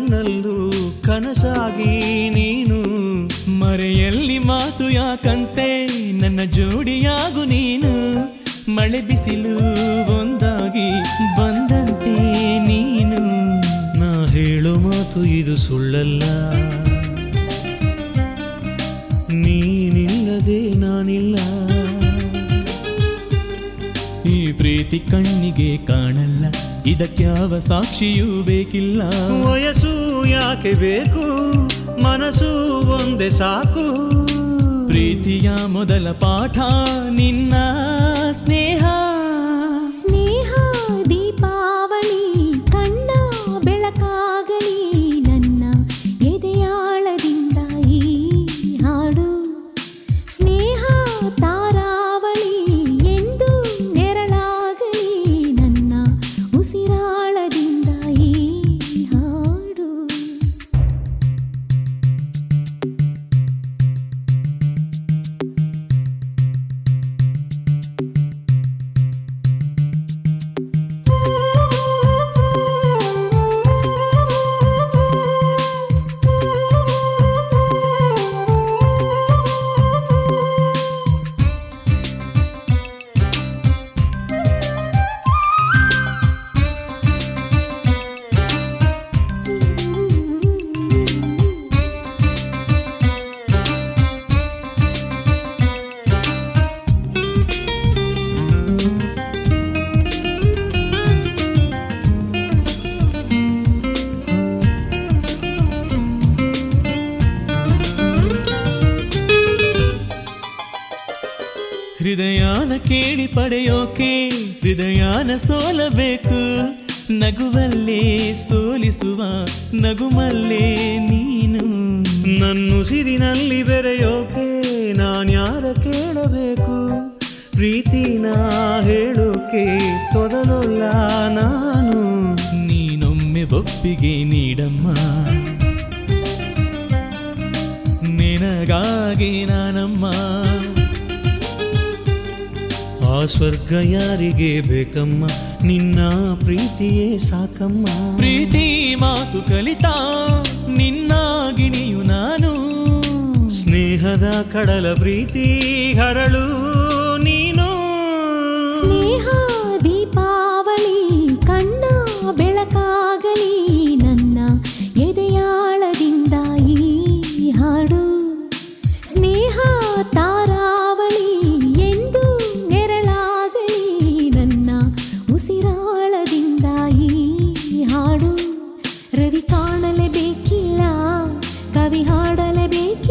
ಕನಸಿನಲ್ಲೂ ಕನಸಾಗಿ ನೀನು ಮರೆಯಲ್ಲಿ ಮಾತು ಯಾಕಂತೆ ನನ್ನ ಜೋಡಿಯಾಗು ನೀನು ಮಳೆ ಬಿಸಿಲು ಒಂದಾಗಿ ಬಂದಂತೆ ನೀನು ನಾ ಹೇಳೋ ಮಾತು ಇದು ಸುಳ್ಳಲ್ಲ ನೀನಿಲ್ಲದೆ ನಾನಿಲ್ಲ ಈ ಪ್ರೀತಿ ಕಣ್ಣಿಗೆ ಕಾಣಲ್ಲ ಇದಕ್ಯಾವ ಸಾಕ್ಷಿಯೂ ಬೇಕಿಲ್ಲ ವಯಸ್ಸು ಯಾಕೆ ಬೇಕು ಮನಸ್ಸು ಒಂದೇ ಸಾಕು ಪ್ರೀತಿಯ ಮೊದಲ ಪಾಠ ನಿನ್ನ ಸ್ನೇಹ ಸ್ನೇಹ ದೀಪಾವಳಿ ಕಣ್ಣ ಬೆಳಕಾಗಲಿ ನನ್ನ ಎದೆಯಾಳದಿಂದ ಈ ಹಾಡು ಸ್ನೇಹ ತಾರಾವಳಿ ಎಂದು ನೆರಳಾಗಲಿ ನನ್ನ ಉಸಿರಾಳದಿಂದ ಈ ಹಾಡು ಹೃದಯಾನ ಕೇಳಿ ಪಡೆಯೋಕೆ ಹೃದಯಾನ ಸೋಲಬೇಕು ನಗುವಲ್ಲೇ ಸೋಲಿಸುವ ನಗುಮಲ್ಲೇ ನೀನು ನನ್ನುಸಿರಿನಲ್ಲಿ ಬೆರೆಯೋಕೆ ನಾನ್ಯಾರ ಕೇಳಬೇಕು ಪ್ರೀತಿನ ಹೇಳೋಕೆ ತೊದಲಲ್ಲ ನಾನು ನೀನೊಮ್ಮೆ ಒಪ್ಪಿಗೆ ನೀಡಮ್ಮ ನಿನಗಾಗಿ ನಾನಮ್ಮ ಆ ಸ್ವರ್ಗ ಯಾರಿಗೆ ಬೇಕಮ್ಮ ನಿನ್ನ ಪ್ರೀತಿಯೇ ಸಾಕಮ್ಮ ಪ್ರೀತಿ ಮಾತು ಕಲಿತಾ ನಿನ್ನ ಗಿಣಿಯು ನಾನು ಸ್ನೇಹದ ಕಡಲ ಪ್ರೀತಿ ಹರಳು ನೀನು ಸ್ನೇಹ ದೀಪಾವಳಿ ಕಣ್ಣ ಬೆಳಕಾಗಲಿ ನನ್ನ ಎದೆಯಾಳದಿಂದ ಈ ಹಾಡು ಸ್ನೇಹ ತಾರಾವಳಿ ಎಂದು ನೆರಳಾಗಲಿ ನನ್ನ ಉಸಿರಾಳದಿಂದ ಈ ಹಾಡು ರವಿ ಕಾಣಲೇಬೇಕಿಲ್ಲ ಕವಿ ಹಾಡಲೇಬೇಕಿಲ್ಲ